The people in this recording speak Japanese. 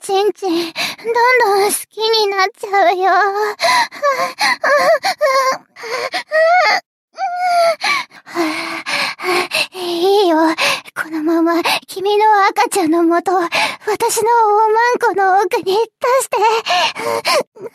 ちんちん、どんどん好きになっちゃうよ。いいよ。このまま、君の赤ちゃんの元、私のおまんこの奥に出して。